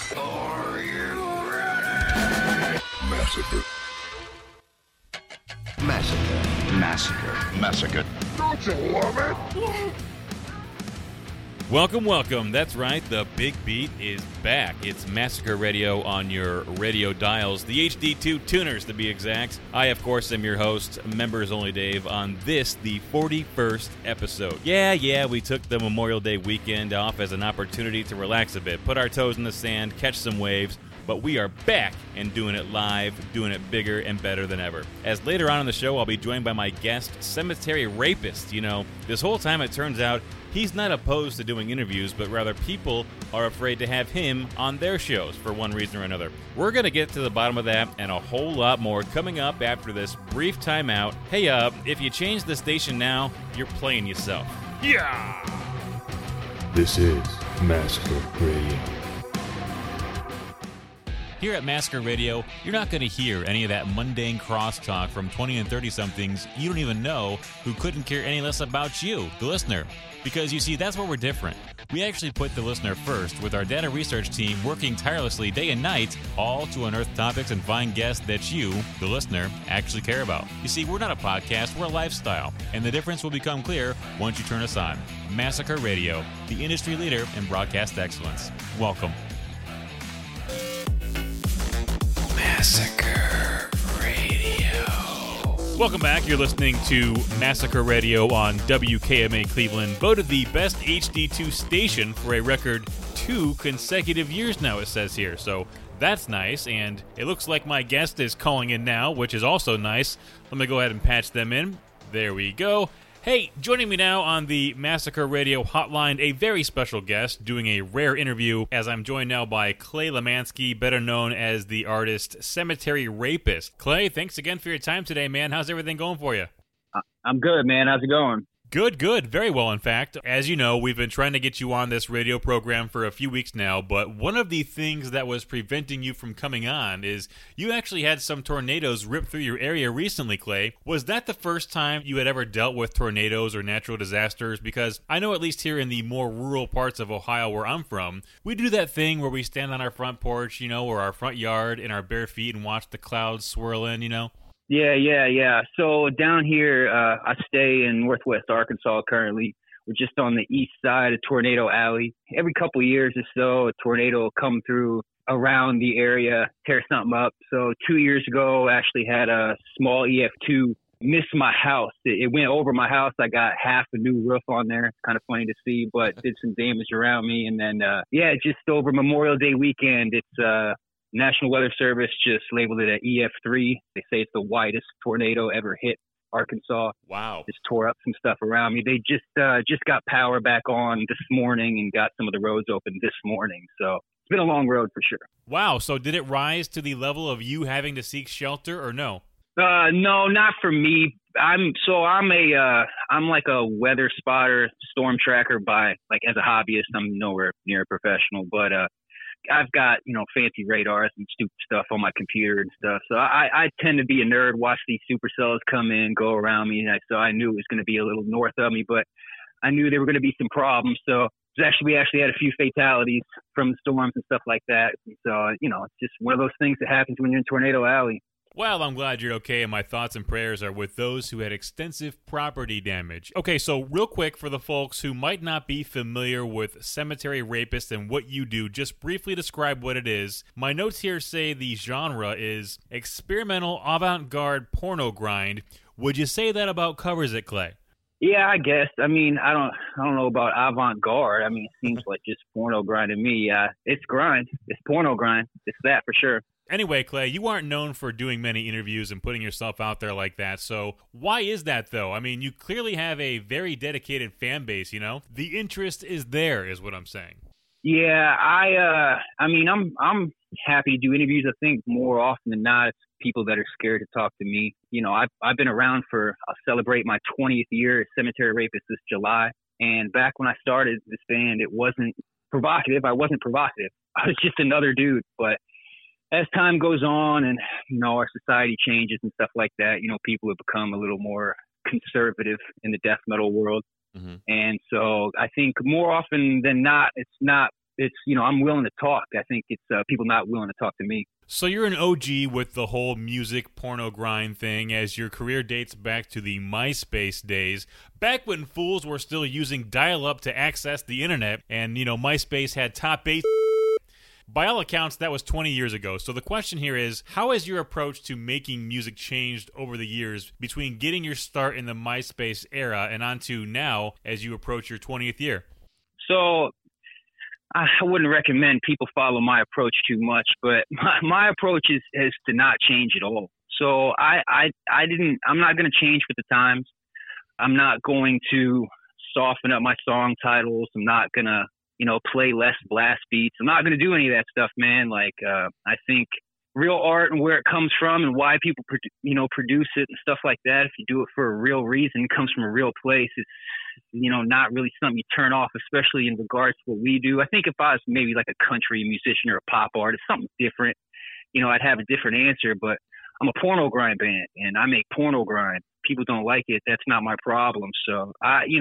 Are you ready? Massacre. Massacre. Massacre. Massacre. Don't you love it? Yeah. Welcome. That's right. The Big Beat is back. It's Massacre Radio on your radio dials, the HD2 tuners to be exact. I, of course, am your host, Members Only Dave, on this, the 41st episode. Yeah, we took the Memorial Day weekend off as an opportunity to relax a bit, put our toes in the sand, catch some waves, but we are back and doing it live, doing it bigger and better than ever. As later on in the show, I'll be joined by my guest, Cemetery Rapist. You know, this whole time it turns out he's not opposed to doing interviews, but rather people are afraid to have him on their shows for one reason or another. We're going to get to the bottom of that and a whole lot more coming up after this brief timeout. Hey, if you change the station now, you're playing yourself. Yeah! This is Massacre Radio. Here at Massacre Radio, you're not going to hear any of that mundane crosstalk from 20 and 30-somethings you don't even know who couldn't care any less about you, the listener. Because, you see, that's where we're different. We actually put the listener first with our data research team working tirelessly day and night, all to unearth topics and find guests that you, the listener, actually care about. You see, we're not a podcast, we're a lifestyle, and the difference will become clear once you turn us on. Massacre Radio, the industry leader in broadcast excellence. Welcome. Massacre Radio. Welcome back. You're listening to Massacre Radio on WKMA Cleveland, voted the best HD2 station for a record 2 consecutive years now, it says here. So that's nice, and it looks like my guest is calling in now, which is also nice. Let me go ahead and patch them in. There we go. Hey, joining me now on the Massacre Radio hotline, a very special guest doing a rare interview, as I'm joined now by Clay Lemansky, better known as the artist Cemetery Rapist. Clay, thanks again for your time today, man. How's everything going for you? I'm good, man. How's it going? Good. Very well, in fact. As you know, we've been trying to get you on this radio program for a few weeks now, but one of the things that was preventing you from coming on is you actually had some tornadoes rip through your area recently, Clay. Was that the first time you had ever dealt with tornadoes or natural disasters? Because I know at least here in the more rural parts of Ohio where I'm from, we do that thing where we stand on our front porch, or our front yard in our bare feet and watch the clouds swirl in. Yeah. So down here, I stay in Northwest Arkansas currently. We're just on the east side of Tornado Alley. Every couple of years or so, a tornado will come through around the area, tear something up. So 2 years ago, I actually had a small EF2 miss my house. It went over my house. I got half a new roof on there. It's kind of funny to see, but did some damage around me. And then, just over Memorial Day weekend, it's National Weather Service just labeled it an EF3. They say it's the widest tornado ever hit Arkansas. Wow. Just tore up some stuff around me. They just got power back on this morning and got some of the roads open this morning. So it's been a long road for sure. Wow. So did it rise to the level of you having to seek shelter or no? No, not for me. I'm like a weather spotter, storm tracker as a hobbyist. I'm nowhere near a professional, but I've got, fancy radars and stupid stuff on my computer and stuff. So I tend to be a nerd, watch these supercells come in, go around me. So I knew it was going to be a little north of me, but I knew there were going to be some problems. So we actually had a few fatalities from the storms and stuff like that. So, it's just one of those things that happens when you're in Tornado Alley. Well, I'm glad you're okay, and my thoughts and prayers are with those who had extensive property damage. Okay, so real quick for the folks who might not be familiar with Cemetery Rapist and what you do, just briefly describe what it is. My notes here say the genre is experimental avant-garde porno grind. Would you say that about covers it, Clay? Yeah, I guess. I mean, I don't know about avant-garde. I mean, it seems like just porno grind to me. It's grind. It's porno grind. It's that for sure. Anyway, Clay, you aren't known for doing many interviews and putting yourself out there like that, so why is that, though? I mean, you clearly have a very dedicated fan base, The interest is there, is what I'm saying. Yeah, I'm happy to do interviews. I think more often than not, it's people that are scared to talk to me. I've been around I'll celebrate my 20th year as Cemetery Rapist this July, and back when I started this band, it wasn't provocative. I wasn't provocative. I was just another dude, but as time goes on and, our society changes and stuff like that, people have become a little more conservative in the death metal world. Mm-hmm. And so I think more often than not, it's not it's I'm willing to talk. I think it's people not willing to talk to me. So you're an OG with the whole music porno grind thing, as your career dates back to the MySpace days, back when fools were still using dial-up to access the internet, and MySpace had top 8. By all accounts, that was 20 years ago. So the question here is, how has your approach to making music changed over the years between getting your start in the MySpace era and onto now as you approach your 20th year? So I wouldn't recommend people follow my approach too much, but my approach is to not change at all. So I'm not going to change with the times. I'm not going to soften up my song titles. I'm not going to play less blast beats. I'm not going to do any of that stuff, man. Like, I think real art and where it comes from and why people, produce it and stuff like that, if you do it for a real reason, it comes from a real place. It's, not really something you turn off, especially in regards to what we do. I think if I was maybe like a country musician or a pop artist, something different, I'd have a different answer, but I'm a porno grind band and I make porno grind. People don't like it. That's not my problem. So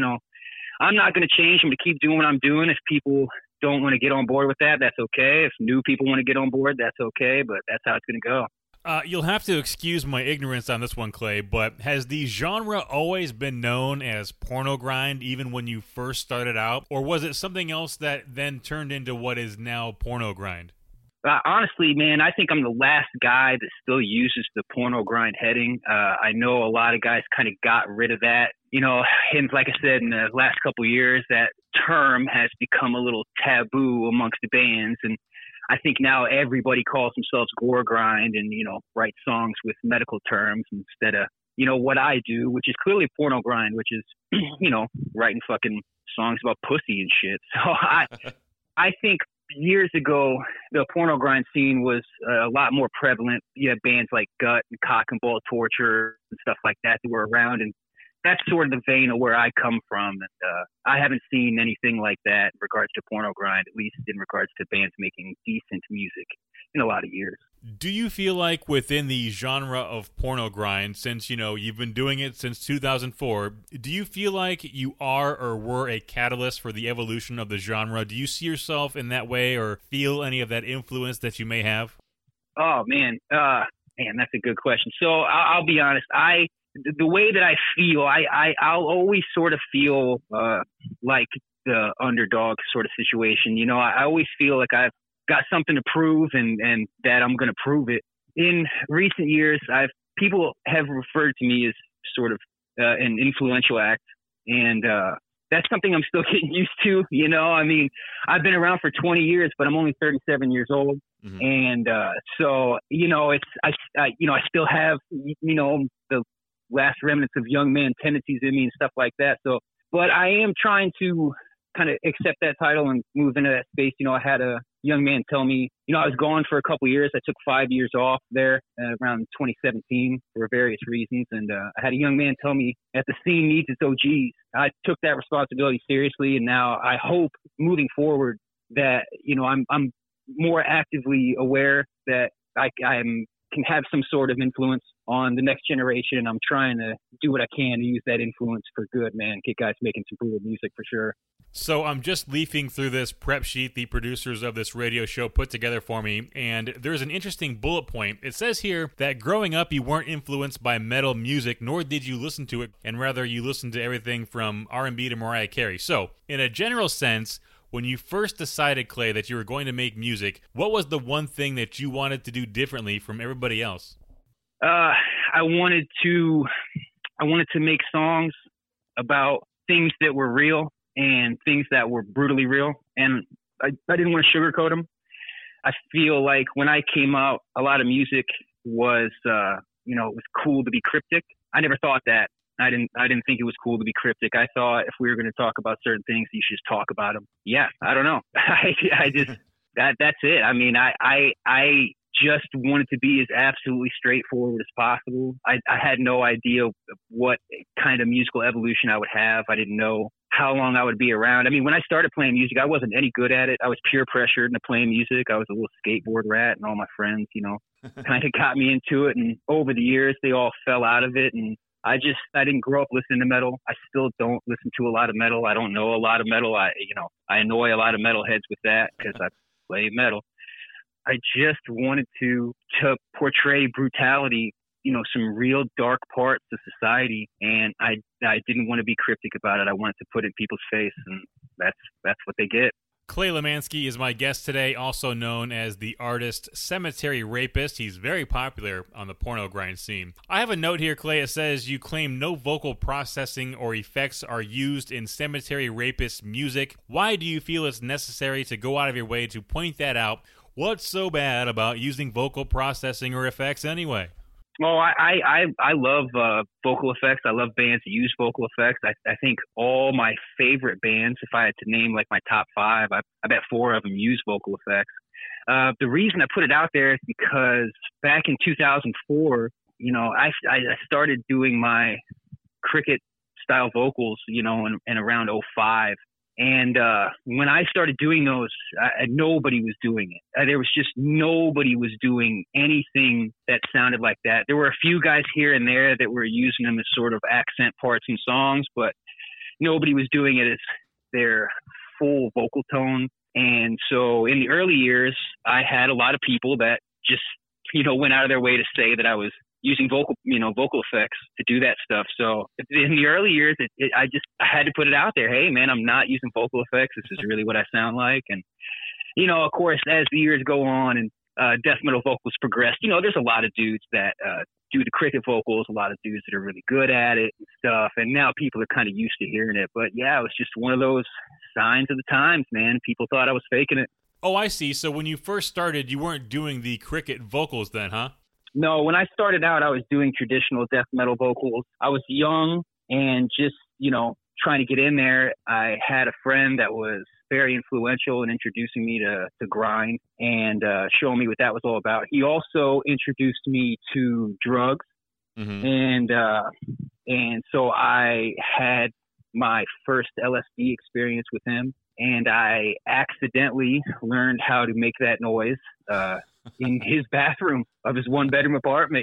I'm not going to change. I'm going to keep doing what I'm doing. If people don't want to get on board with that, that's okay. If new people want to get on board, that's okay. But that's how it's going to go. You'll have to excuse my ignorance on this one, Clay, but has the genre always been known as porno grind even when you first started out? Or was it something else that then turned into what is now porno grind? Honestly, man, I think I'm the last guy that still uses the porno grind heading. I know a lot of guys kind of got rid of that. And like I said, in the last couple of years, that term has become a little taboo amongst the bands. And I think now everybody calls themselves gore grind and, write songs with medical terms instead of, what I do, which is clearly porno grind, which is, writing fucking songs about pussy and shit. So I think years ago, the porno grind scene was a lot more prevalent. You had bands like Gut and Cock and Ball Torture and stuff like that were around. And that's sort of the vein of where I come from. And I haven't seen anything like that in regards to porno grind, at least in regards to bands making decent music in a lot of years. Do you feel like within the genre of porno grind, since, you've been doing it since 2004, do you feel like you are or were a catalyst for the evolution of the genre? Do you see yourself in that way or feel any of that influence that you may have? Oh, man. That's a good question. So I'll be honest. The way that I feel, I'll always sort of feel like the underdog sort of situation. I always feel like I've got something to prove and that I'm going to prove it. In recent years, people have referred to me as sort of an influential act, and that's something I'm still getting used to. I've been around for 20 years, but I'm only 37 years old. Mm-hmm. And so, I still have, the last remnants of young man tendencies in me and stuff like that. So, but I am trying to kind of accept that title and move into that space. I had a young man tell me, I was gone for a couple of years. I took 5 years off there around 2017 for various reasons. And I had a young man tell me that the scene needs its OGs. I took that responsibility seriously. And now I hope moving forward that, I'm more actively aware that I can have some sort of influence on the next generation. And I'm trying to do what I can to use that influence for good, man. Get guys making some brutal music for sure. So I'm just leafing through this prep sheet the producers of this radio show put together for me, and there's an interesting bullet point. It says here that growing up you weren't influenced by metal music, nor did you listen to it, and rather you listened to everything from R&B to Mariah Carey. So, in a general sense, when you first decided, Clay, that you were going to make music, what was the one thing that you wanted to do differently from everybody else? I wanted to make songs about things that were real and things that were brutally real. And I didn't want to sugarcoat them. I feel like when I came out, a lot of music was, it was cool to be cryptic. I never thought that. I didn't think it was cool to be cryptic. I thought if we were going to talk about certain things, you should just talk about them. Yeah, I don't know. That's it. I just wanted to be as absolutely straightforward as possible. I had no idea what kind of musical evolution I would have. I didn't know how long I would be around. When I started playing music, I wasn't any good at it. I was peer pressured into playing music. I was a little skateboard rat, and all my friends, kind of got me into it. And over the years, they all fell out of it. And I didn't grow up listening to metal. I still don't listen to a lot of metal. I don't know a lot of metal. I annoy a lot of metalheads with that because I play metal. I just wanted to portray brutality, some real dark parts of society, and I didn't want to be cryptic about it. I wanted to put it in people's face, and that's what they get. Clay Lemansky is my guest today, also known as the artist Cemetery Rapist. He's very popular on the porno grind scene. I have a note here, Clay. It says you claim no vocal processing or effects are used in Cemetery Rapist music. Why do you feel it's necessary to go out of your way to point that out? What's so bad about using vocal processing or effects anyway? Well, I love vocal effects. I love bands that use vocal effects. I think all my favorite bands, if I had to name like my top 5, I bet 4 of them use vocal effects. The reason I put it out there is because back in 2004, I started doing my cricket style vocals, in around 2005. And when I started doing those, nobody was doing it. There was just nobody was doing anything that sounded like that. There were a few guys here and there that were using them as sort of accent parts in songs, but nobody was doing it as their full vocal tone. And so in the early years, I had a lot of people that just, went out of their way to say that I was using vocal effects to do that stuff. So in the early years, I had to put it out there. Hey, man, I'm not using vocal effects. This is really what I sound like. And, of course, as the years go on and death metal vocals progress, there's a lot of dudes that do the cricket vocals, a lot of dudes that are really good at it and stuff. And now people are kind of used to hearing it. But yeah, it was just one of those signs of the times, man. People thought I was faking it. Oh, I see. So when you first started, you weren't doing the cricket vocals then, huh? No, when I started out, I was doing traditional death metal vocals. I was young and just, trying to get in there. I had a friend that was very influential in introducing me to grind and showing me what that was all about. He also introduced me to drugs. Mm-hmm. And so I had my first LSD experience with him, and I accidentally learned how to make that noise in his bathroom of his 1-bedroom apartment,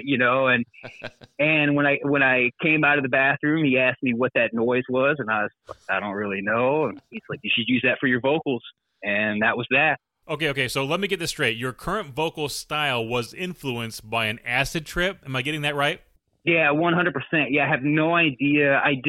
and when I came out of the bathroom, he asked me what that noise was, and I don't really know. And he's like, you should use that for your vocals, and that was that. Okay, so let me get this straight. Your current vocal style was influenced by an acid trip. Am I getting that right? Yeah, 100%. Yeah, I have no idea. I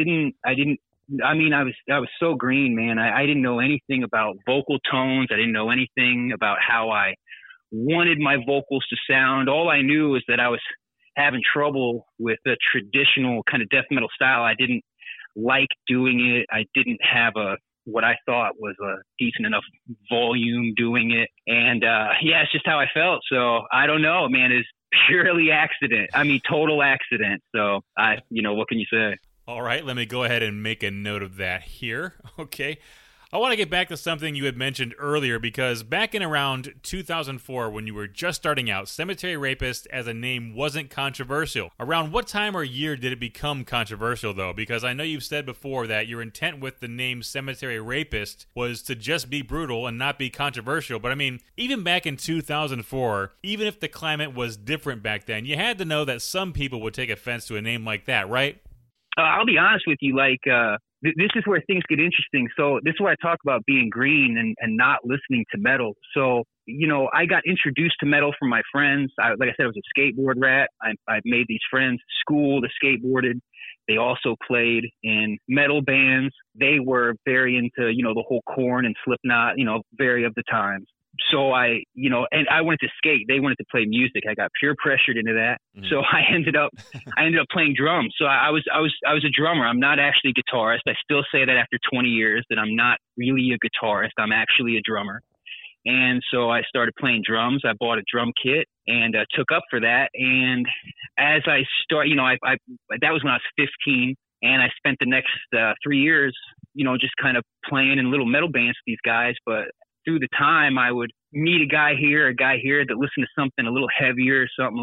was so green, man. I didn't know anything about vocal tones. I didn't know anything about how I wanted my vocals to sound. All I knew is that I was having trouble with the traditional kind of death metal style. I didn't like doing it. I didn't have what I thought was a decent enough volume doing it. And it's just how I felt. So I don't know, man. It's purely accident. Total accident. So what can you say? All right, let me go ahead and make a note of that here. Okay. I want to get back to something you had mentioned earlier, because back in around 2004, when you were just starting out, Cemetery Rapist as a name wasn't controversial. Around what time or year did it become controversial, though? Because I know you've said before that your intent with the name Cemetery Rapist was to just be brutal and not be controversial. But even back in 2004, even if the climate was different back then, you had to know that some people would take offense to a name like that, right? I'll be honest with you, this is where things get interesting. So this is where I talk about being green and not listening to metal. So, I got introduced to metal from my friends. Like I said, I was a skateboard rat. I made these friends at school that skateboarded. They also played in metal bands. They were very into, the whole Korn and Slipknot, very of the times. So I wanted to skate. They wanted to play music. I got peer pressured into that. Mm-hmm. So I ended up playing drums. So I was a drummer. I'm not actually a guitarist. I still say that after 20 years that I'm not really a guitarist. I'm actually a drummer. And so I started playing drums. I bought a drum kit and took up for that. And as I started, that was when I was 15. And I spent the next 3 years, just kind of playing in little metal bands with these guys. But through the time, I would meet a guy here that listened to something a little heavier,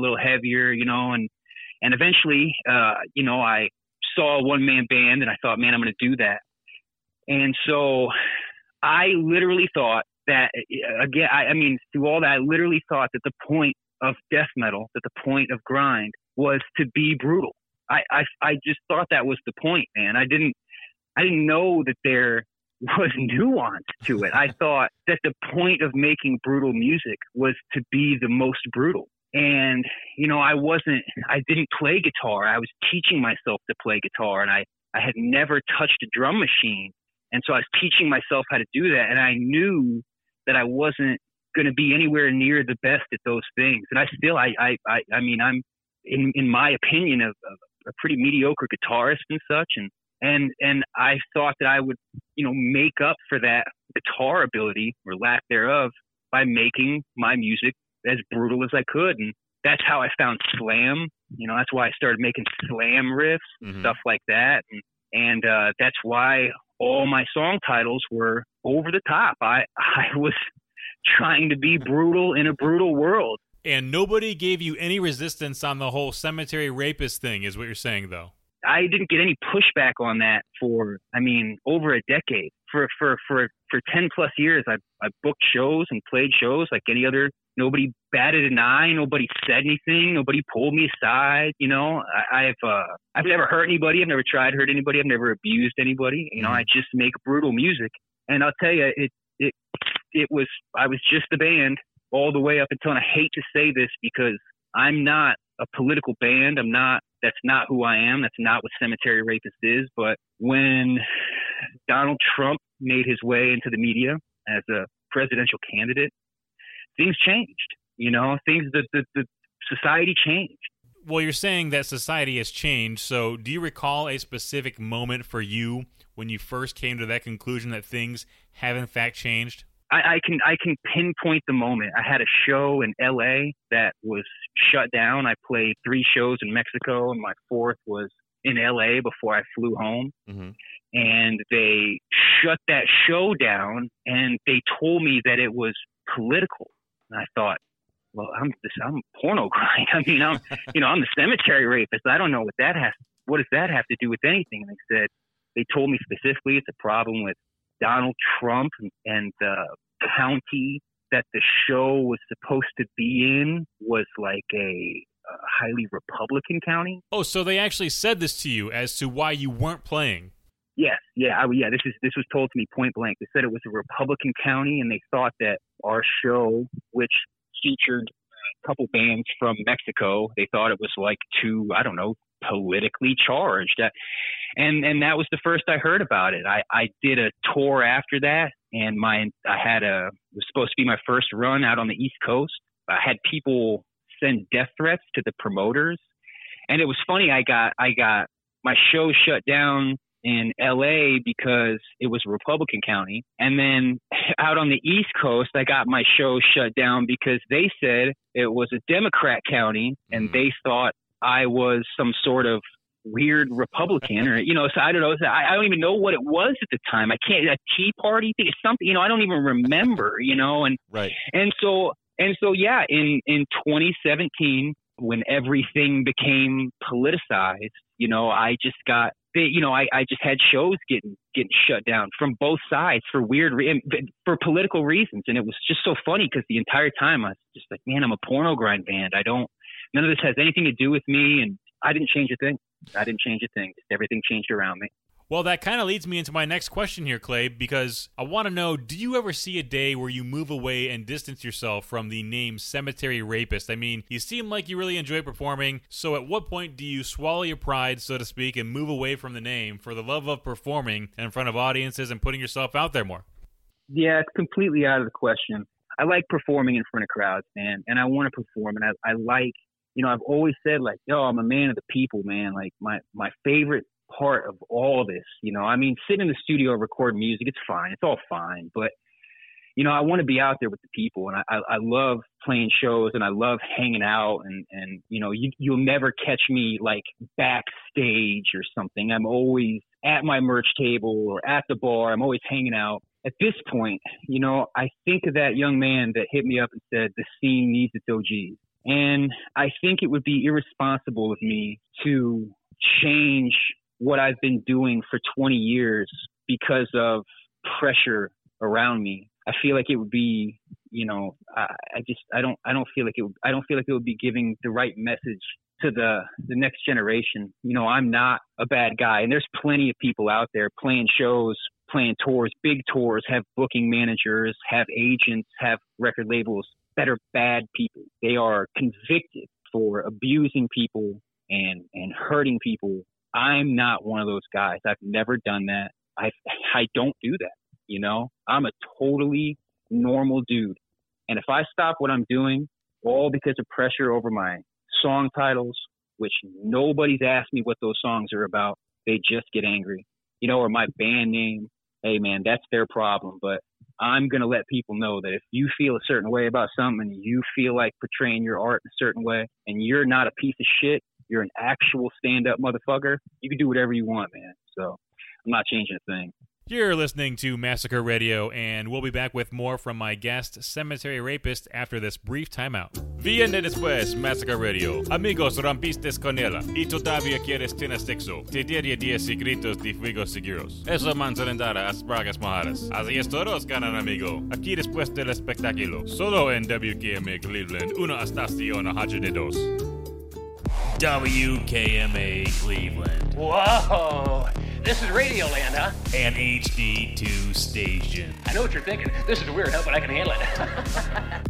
and eventually, I saw a one-man band, and I thought, man, I'm going to do that. And so I literally thought that, again, through all that, I literally thought that the point of death metal, that the point of grind was to be brutal. I just thought that was the point, man. I didn't know that there was nuance to it. I thought that the point of making brutal music was to be the most brutal. And, I didn't play guitar. I was teaching myself to play guitar, and I had never touched a drum machine. And so I was teaching myself how to do that. And I knew that I wasn't going to be anywhere near the best at those things. And I still, I'm in my opinion, a pretty mediocre guitarist and such. And I thought that I would, make up for that guitar ability or lack thereof by making my music as brutal as I could. And that's how I found slam. That's why I started making slam riffs and stuff like that. And that's why all my song titles were over the top. I was trying to be brutal in a brutal world. And nobody gave you any resistance on the whole Cemetery Rapist thing, is what you're saying, though. I didn't get any pushback on that for over a decade. For 10 plus years, I booked shows and played shows like any other. Nobody batted an eye. Nobody said anything. Nobody pulled me aside. I've never hurt anybody. I've never tried to hurt anybody. I've never abused anybody. I just make brutal music. And I'll tell you, I was just a band all the way up until, and I hate to say this because I'm not a political band. That's not who I am. That's not what Cemetery Rapist is. But when Donald Trump made his way into the media as a presidential candidate, things changed. The society changed. Well, you're saying that society has changed. So do you recall a specific moment for you when you first came to that conclusion that things have in fact changed? I can pinpoint the moment. I had a show in LA that was shut down. I played 3 shows in Mexico, and my 4th was in LA before I flew home. Mm-hmm. And they shut that show down, and they told me that it was political. And I thought, well, I'm porno grind. I'm the Cemetery Rapist. I don't know what does that have to do with anything? And they told me specifically it's a problem with Donald Trump and the county that the show was supposed to be in was like a highly Republican county. Oh, so they actually said this to you as to why you weren't playing. Yes, this was told to me point blank. They said it was a Republican county, and they thought that our show, which featured a couple bands from Mexico, they thought it was like too, politically charged. And that was the first I heard about it. I did a tour after that, and it was supposed to be my first run out on the East Coast. I had people send death threats to the promoters, and it was funny. I got my show shut down in LA because it was a Republican county, and then out on the East Coast, I got my show shut down because they said it was a Democrat county, and they thought I was some sort of weird Republican, or so I don't know. I don't even know what it was at the time. A Tea Party thing, something. I don't even remember. And right. And so yeah. In 2017, when everything became politicized, I just got. I just had shows getting shut down from both sides for for political reasons, and it was just so funny because the entire time I was just like, man, I'm a porno grind band. None of this has anything to do with me, and I didn't change a thing. Just everything changed around me. Well, that kind of leads me into my next question here, Clay, because I want to know, do you ever see a day where you move away and distance yourself from the name Cemetery Rapist? I mean, you seem like you really enjoy performing, so at what point do you swallow your pride, so to speak, and move away from the name for the love of performing in front of audiences and putting yourself out there more? Yeah, it's completely out of the question. I like performing in front of crowds, man, and I want to perform, and I like, I've always said, like, I'm a man of the people, man. Like, my favorite part of all this, sitting in the studio and recording music, it's fine. It's all fine. But, I want to be out there with the people, and I love playing shows, and I love hanging out, and you'll never catch me like backstage or something. I'm always at my merch table or at the bar. I'm always hanging out. At this point, I think of that young man that hit me up and said, the scene needs its OGs. And I think it would be irresponsible of me to change what I've been doing for 20 years because of pressure around me. I feel like it would be, I don't feel like it would be giving the right message to the next generation, I'm not a bad guy. And there's plenty of people out there playing shows, playing tours, big tours, have booking managers, have agents, have record labels that are bad people. They are convicted for abusing people and hurting people. I'm not one of those guys. I've never done that. I don't do that. I'm a totally normal dude. And if I stop what I'm doing, all because of pressure over my song titles, which nobody's asked me what those songs are about, they just get angry, or my band name, hey man, that's their problem. But I'm going to let people know that if you feel a certain way about something and you feel like portraying your art in a certain way and you're not a piece of shit, you're an actual stand-up motherfucker, you can do whatever you want, man. So I'm not changing a thing. You're listening to Massacre Radio, and we'll be back with more from my guest, Cemetery Rapist, after this brief timeout. Viene después, Massacre Radio. Amigos, rompiste con ella, y todavía quieres tener sexo. Te diría 10 secretos de fuego seguros. Eso manzanendara as bragas mojadas. Así es, todos ganan, amigo. Aquí después del espectáculo. Solo en WKMA Cleveland, una estación HD2. WKMA Cleveland. Whoa! This is Radioland, huh? An HD2 station. I know what you're thinking. This is weird, huh? But I can handle it.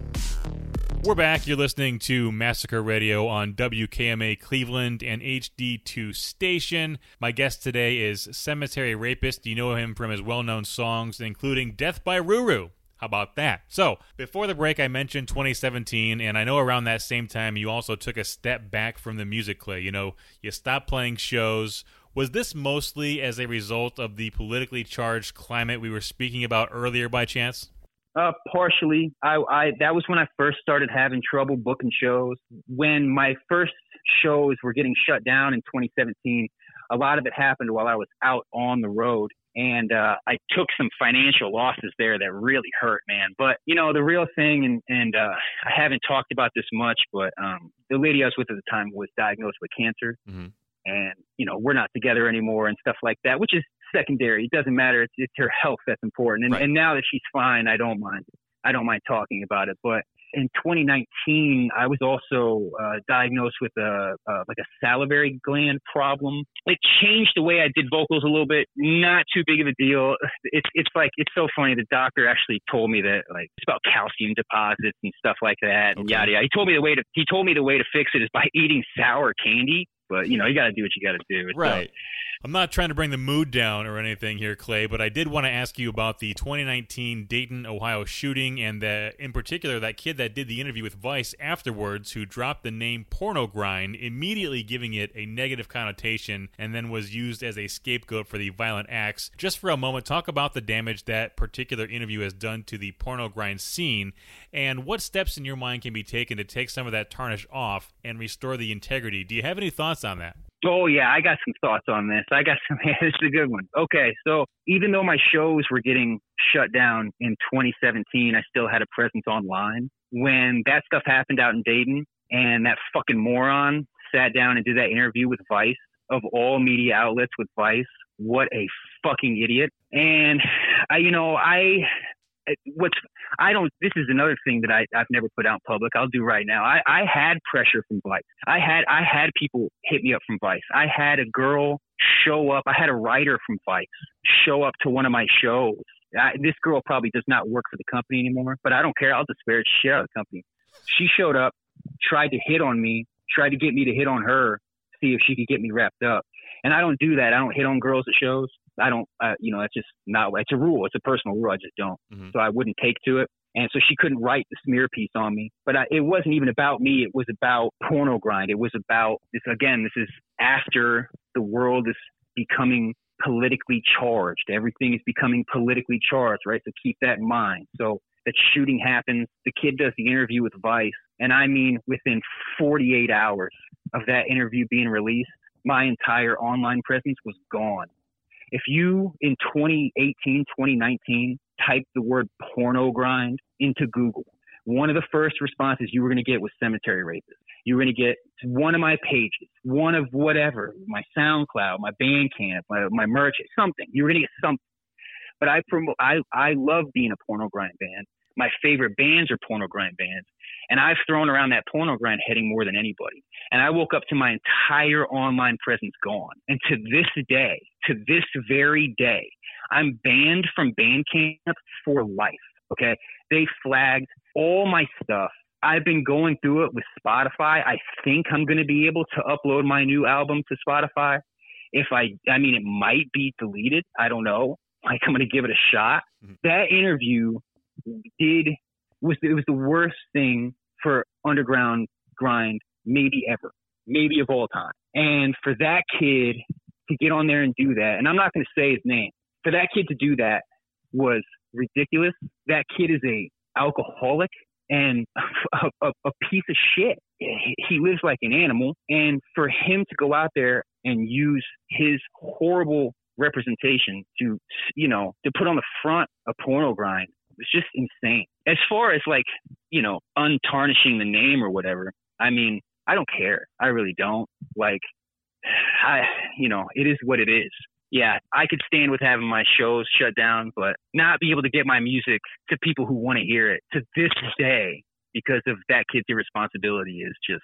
We're back. You're listening to Massacre Radio on WKMA Cleveland and HD2 station. My guest today is Cemetery Rapist. You know him from his well-known songs, including Death by Ruru. How about that? So, before the break, I mentioned 2017, and I know around that same time you also took a step back from the music, Clay. You stopped playing shows. Was this mostly as a result of the politically charged climate we were speaking about earlier by chance? Partially. That was when I first started having trouble booking shows. When my first shows were getting shut down in 2017, a lot of it happened while I was out on the road. And I took some financial losses there that really hurt, man. But, the real thing, and I haven't talked about this much, but the lady I was with at the time was diagnosed with cancer. Mm-hmm. And, we're not together anymore and stuff like that, which is secondary. It doesn't matter. It's her health that's important. And, right. And now that she's fine, I don't mind talking about it. But in 2019, I was also diagnosed with a salivary gland problem. It changed the way I did vocals a little bit. Not too big of a deal. It's so funny. The doctor actually told me that it's about calcium deposits and stuff like that. And yada yada. He told me the way to fix it is by eating sour candy. But you got to do what you got to do. Right. I'm not trying to bring the mood down or anything here, Clay, but I did want to ask you about the 2019 Dayton, Ohio shooting, and in particular that kid that did the interview with Vice afterwards who dropped the name Porno Grind, immediately giving it a negative connotation, and then was used as a scapegoat for the violent acts. Just for a moment, talk about the damage that particular interview has done to the Porno Grind scene, and what steps in your mind can be taken to take some of that tarnish off and restore the integrity. Do you have any thoughts on that? Oh, yeah, I got some thoughts on this. This is a good one. Okay, so even though my shows were getting shut down in 2017, I still had a presence online. When that stuff happened out in Dayton and that fucking moron sat down and did that interview with Vice, of all media outlets with Vice, what a fucking idiot. And, this is another thing that I've never put out in public. I'll do right now. I had pressure from Vice. I had people hit me up from Vice. I had a girl show up. I had a writer from Vice show up to one of my shows. This girl probably does not work for the company anymore, but I don't care. I'll disparage shit out of the company. She showed up, tried to hit on me, tried to get me to hit on her, see if she could get me wrapped up. And I don't do that. I don't hit on girls at shows. I don't, it's just not, it's a rule. It's a personal rule. I just don't. Mm-hmm. So I wouldn't take to it. And so she couldn't write the smear piece on me. But it wasn't even about me. It was about Porno Grind. It was about this. Again, this is after the world is becoming politically charged. Everything is becoming politically charged, right? So keep that in mind. So that shooting happens. The kid does the interview with Vice. And I mean, within 48 hours of that interview being released, my entire online presence was gone. If you, in 2018, 2019, type the word Porno Grind into Google, one of the first responses you were going to get was Cemetery Rapist. You were going to get one of my pages, one of whatever, my SoundCloud, my Bandcamp, my merch, something. You were going to get something. But I love being a Porno Grind band. my favorite bands are porno grind bands. And I've thrown around that porno grind heading more than anybody. And I woke up to my entire online presence gone. And to this very day, I'm banned from Bandcamp for life. Okay. They flagged all my stuff. I've been going through it with Spotify. I think I'm going to be able to upload my new album to Spotify. I mean, it might be deleted. I don't know. Like, I'm going to give it a shot. That interview was the worst thing for underground grind maybe ever, maybe of all time. And for that kid to get on there and do that, and I'm not going to say his name, for that kid to do that was ridiculous. That kid is a alcoholic and a piece of shit. He lives like an animal. And for him to go out there and use his horrible representation to put on the front a porno grind, it's just insane. As far as like, untarnishing the name or whatever, I mean, I don't care. I really don't. Like, it is what it is. Yeah, I could stand with having my shows shut down, but not be able to get my music to people who want to hear it to this day because of that kid's irresponsibility is just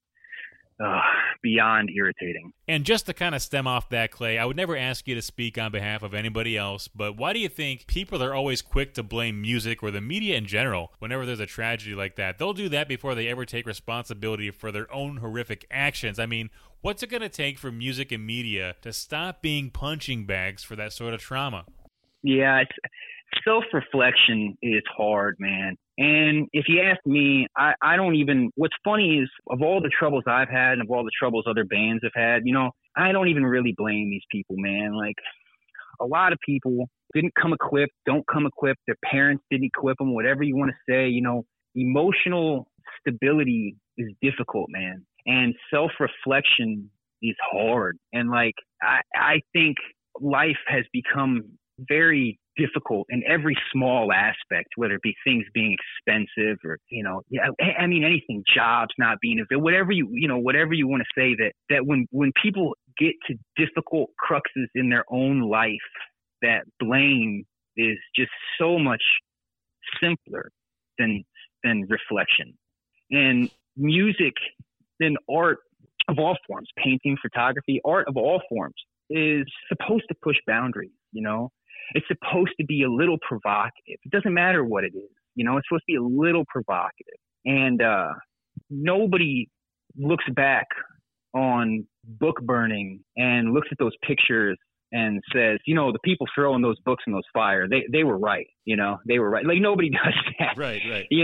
beyond irritating. And just to kind of stem off that, Clay, I would never ask you to speak on behalf of anybody else, but why do you think people are always quick to blame music or the media in general whenever there's a tragedy like that? They'll do that before they ever take responsibility for their own horrific actions. I mean, what's it going to take for music and media to stop being punching bags for that sort of trauma? Yeah, self-reflection is hard, man. And if you ask me, I don't even, what's funny is of all the troubles I've had and of all the troubles other bands have had, I don't even really blame these people, man. Like, a lot of people don't come equipped, their parents didn't equip them, whatever you want to say, emotional stability is difficult, man. And self-reflection is hard. And like, I think life has become very difficult in every small aspect, whether it be things being expensive or, anything, jobs not being available, whatever you want to say, that when people get to difficult cruxes in their own life, that blame is just so much simpler than reflection. And music and art of all forms, painting, photography, art of all forms is supposed to push boundaries, It's supposed to be a little provocative. It doesn't matter what it is. It's supposed to be a little provocative. And nobody looks back on book burning and looks at those pictures and says, the people throwing those books in those fire, they were right. They were right. Like, nobody does that. Right.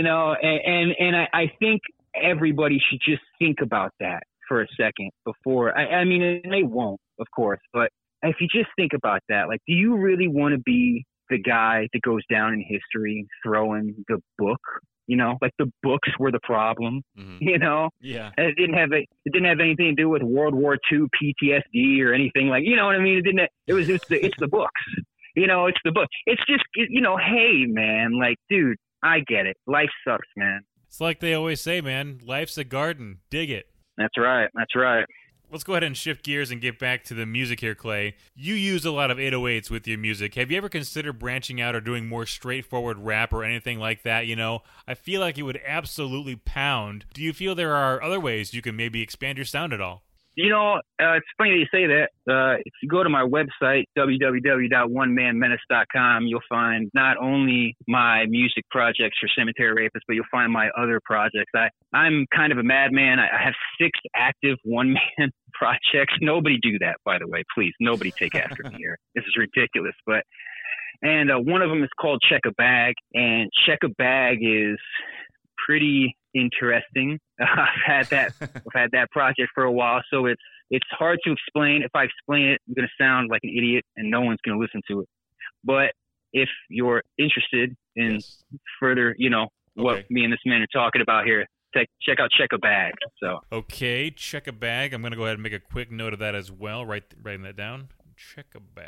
And I think everybody should just think about that for a second before. I mean, and they won't, of course, but if you just think about that, like, do you really want to be the guy that goes down in history throwing the book? Like, the books were the problem. Mm-hmm. Yeah. And it didn't have anything to do with World War II PTSD or anything, like, you know what I mean? It's the books. It's the book. It's just, hey, man, like, dude, I get it. Life sucks, man. It's like they always say, man, life's a garden. Dig it. That's right. Let's go ahead and shift gears and get back to the music here, Clay. You use a lot of 808s with your music. Have you ever considered branching out or doing more straightforward rap or anything like that? I feel like it would absolutely pound. Do you feel there are other ways you can maybe expand your sound at all? It's funny that you say that. If you go to my website, www.onemanmenace.com, you'll find not only my music projects for Cemetery Rapists, but you'll find my other projects. I'm kind of a madman. I have 6 active one-man projects. Nobody do that, by the way. Please, nobody take after me here. This is ridiculous. And one of them is called Check a Bag, and Check a Bag is pretty interesting. I've had that project for a while, so it's hard to explain. If I explain it, I'm going to sound like an idiot, and no one's going to listen to it. But if you're interested in further, what me and this man are talking about here, check out Check a Bag. So okay, Check a Bag. I'm going to go ahead and make a quick note of that as well. Writing that down. Check a Bag.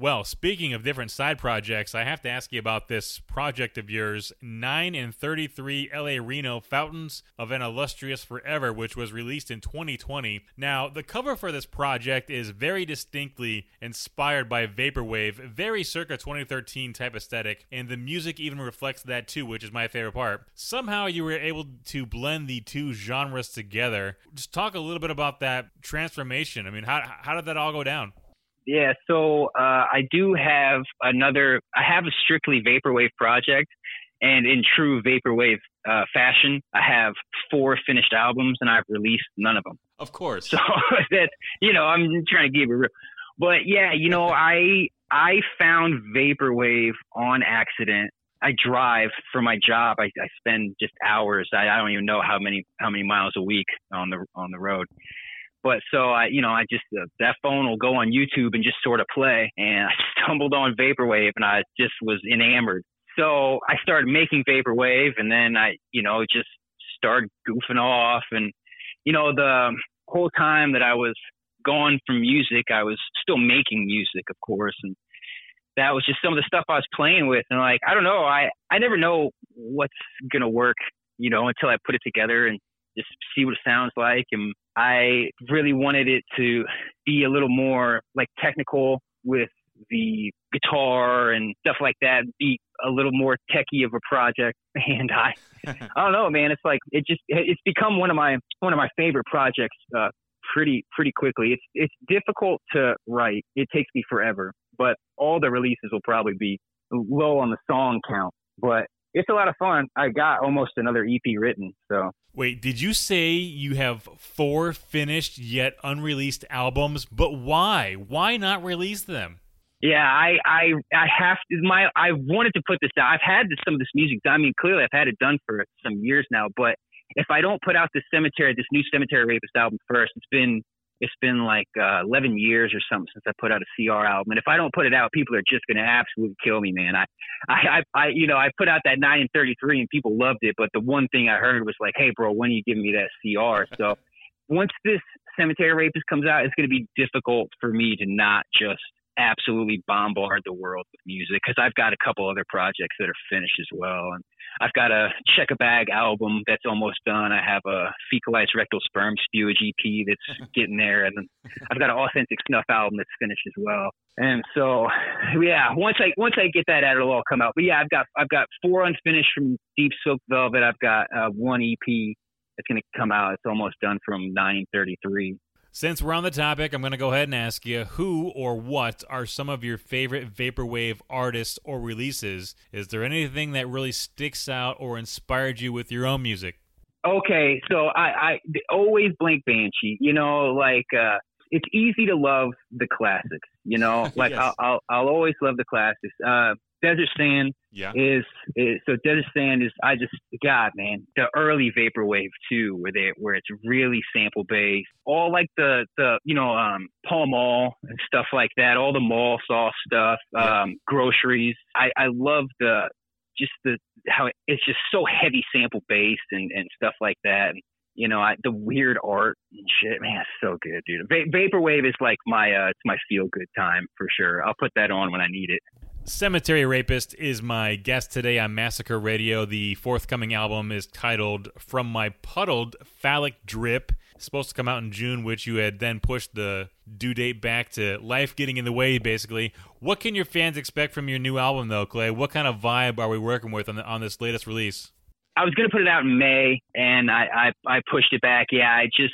Well, speaking of different side projects, I have to ask you about this project of yours, 9 and 33 LA Reno Fountains of an Illustrious Forever, which was released in 2020. Now, the cover for this project is very distinctly inspired by Vaporwave, very circa 2013 type aesthetic, and the music even reflects that too, which is my favorite part. Somehow you were able to blend the two genres together. Just talk a little bit about that transformation. I mean, how did that all go down? Yeah, so I have a strictly Vaporwave project, and in true Vaporwave fashion, I have 4 finished albums, and I've released none of them. Of course. So that's, I'm trying to give it real. But yeah, I found Vaporwave on accident. I drive for my job. I spend just hours. I don't even know how many miles a week on the road. But so I just that phone will go on YouTube and just sort of play, and I stumbled on Vaporwave, and I just was enamored. So I started making Vaporwave, and then I just started goofing off, and the whole time that I was gone from music, I was still making music, of course, and that was just some of the stuff I was playing with, and I don't know, I never know what's gonna work, until I put it together and just see what it sounds like. And I really wanted it to be a little more technical with the guitar and stuff like that, be a little more techie of a project. And I don't know, man, it's become one of my favorite projects pretty quickly. It's difficult to write. It takes me forever, but all the releases will probably be low on the song count, but it's a lot of fun. I got almost another EP written. So wait, did you say you have 4 finished yet unreleased albums? But why? Why not release them? Yeah, I have to. I wanted to put this out. I've had some of this music. I mean, clearly I've had it done for some years now. But if I don't put out this new Cemetery Rapist album first, it's been 11 years or something since I put out a CR album. And if I don't put it out, people are just going to absolutely kill me, man. I put out that 9 and 33 and people loved it. But the one thing I heard was hey, bro, when are you giving me that CR? So once this Cemetery Rapist comes out, it's going to be difficult for me to not just absolutely bombard the world with music, because I've got a couple other projects that are finished as well. And I've got a Check a Bag album that's almost done. I have a Fecalized Rectal Sperm Spewage EP that's getting there, and then I've got an Authentic Snuff album that's finished as well. And so, yeah, once I get that out, it'll all come out. But yeah, I've got 4 unfinished from Deep Silk Velvet. I've got 1 EP that's going to come out. It's almost done from 933. Since we're on the topic, I'm going to go ahead and ask you, who or what are some of your favorite Vaporwave artists or releases? Is there anything that really sticks out or inspired you with your own music? Okay, so I always Blank Banshee. It's easy to love the classics. Yes. I'll always love the classics. Desert Sand Desert Sand is, God, man, the early Vaporwave too, where it's really sample based, all the Pall Mall and stuff like that, all the mall saw stuff, Groceries. I love how it's just so heavy sample based and stuff like that. The weird art and shit, man, it's so good, dude. Vaporwave is it's my feel good time for sure. I'll put that on when I need it. Cemetery Rapist is my guest today on Massacre Radio. The forthcoming album is titled From My Puddled Phallic Drip. It's supposed to come out in June, which you had then pushed the due date back to life getting in the way, basically. What can your fans expect from your new album, though, Clay? What kind of vibe are we working with on this latest release? I was going to put it out in May, and I pushed it back. Yeah,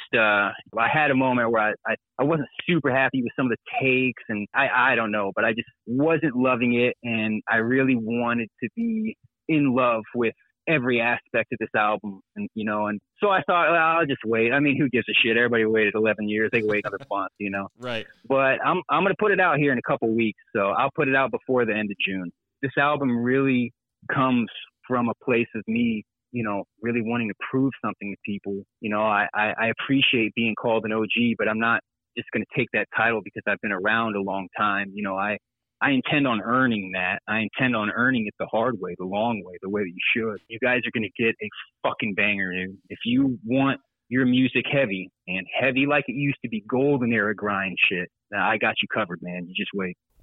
I had a moment where I wasn't super happy with some of the takes, and I don't know, but I just wasn't loving it, and I really wanted to be in love with every aspect of this album, and so I thought, well, I'll just wait. I mean, who gives a shit? Everybody waited 11 years. They can wait another month, Right. But I'm going to put it out here in a couple weeks, so I'll put it out before the end of June. This album really comes from a place of me, really wanting to prove something to people. I appreciate being called an OG, but I'm not just going to take that title because I've been around a long time. I intend on earning that. I intend on earning it the hard way, the long way, the way that you should. You guys are going to get a fucking banger, dude. If you want your music heavy, and heavy like it used to be golden era grind shit, I got you covered, man. You just wait.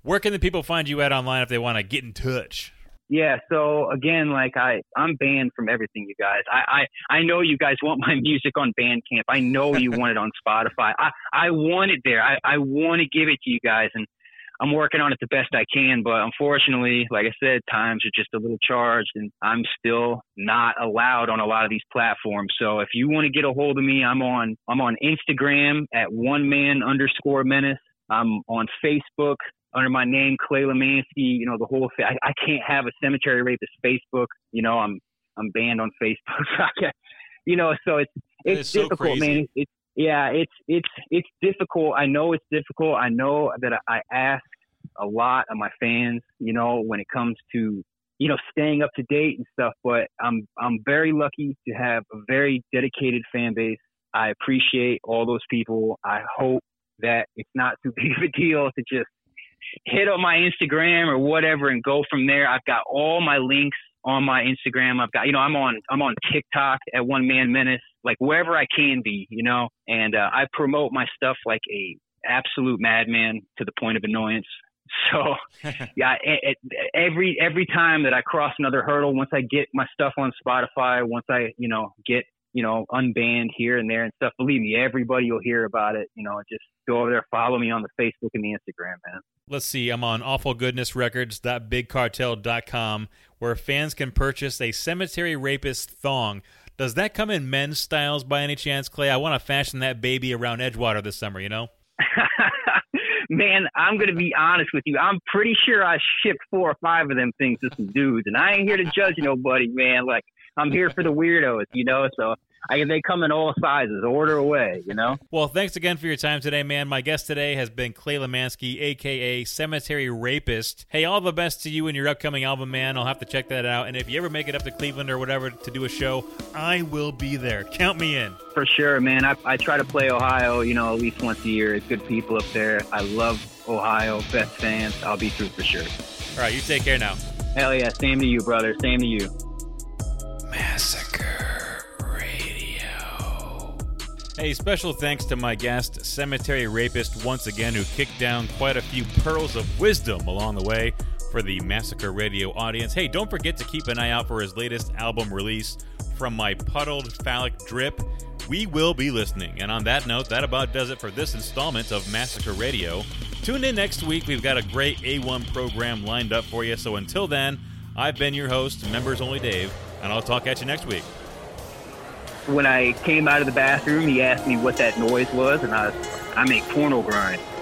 Where can the people find you at online if they want to get in touch? Yeah, so again, like I'm banned from everything, you guys. I know you guys want my music on Bandcamp. I know you want it on Spotify. I want it there. I want to give it to you guys, and I'm working on it the best I can. But unfortunately, like I said, times are just a little charged, and I'm still not allowed on a lot of these platforms. So if you want to get a hold of me, I'm on Instagram at @oneman_menace. I'm on Facebook under my name, Clay Lemansky, you know, the whole thing. I can't have a Cemetery Rapist Facebook. You know, I'm banned on Facebook. You know, so it's difficult, so man. It's difficult. I know it's difficult. I know that I ask a lot of my fans, you know, when it comes to, you know, staying up to date and stuff, but I'm very lucky to have a very dedicated fan base. I appreciate all those people. I hope that it's not too big of a deal to just hit up my Instagram or whatever and go from there. I've got all my links on my Instagram. I've got, you know, I'm on TikTok at OneManMenace, like wherever I can be, you know, and I promote my stuff like a absolute madman to the point of annoyance. So yeah, every time that I cross another hurdle, once I get my stuff on Spotify, once I, you know, get, you know, unbanned here and there and stuff, believe me, everybody will hear about it. You know, just go over there, follow me on the Facebook and the Instagram, man. Let's see, I'm on awfulgoodnessrecords.bigcartel.com, where fans can purchase a Cemetery Rapist thong. Does that come in men's styles by any chance, Clay? I want to fashion that baby around Edgewater this summer, you know? Man, I'm going to be honest with you. I'm pretty sure I shipped 4 or 5 of them things to some dudes, and I ain't here to judge nobody, man. Like, I'm here for the weirdos, you know, so they come in all sizes. Order away, you know? Well, thanks again for your time today, man. My guest today has been Clay Lemansky, a.k.a. Cemetery Rapist. Hey, all the best to you and your upcoming album, man. I'll have to check that out. And if you ever make it up to Cleveland or whatever to do a show, I will be there. Count me in. For sure, man. I try to play Ohio, you know, at least once a year. It's good people up there. I love Ohio. Best fans. I'll be through for sure. All right, you take care now. Hell yeah. Same to you, brother. Same to you. Massacre Radio. Hey, special thanks to my guest, Cemetery Rapist, once again, who kicked down quite a few pearls of wisdom along the way for the Massacre Radio audience. Hey, don't forget to keep an eye out for his latest album release, From My Puddled Phallic Drip. We will be listening. And on that note, that about does it for this installment of Massacre Radio. Tune in next week. We've got a great A1 program lined up for you. So until then, I've been your host, Members Only Dave, and I'll talk at you next week. When I came out of the bathroom, he asked me what that noise was, and I make porno grind.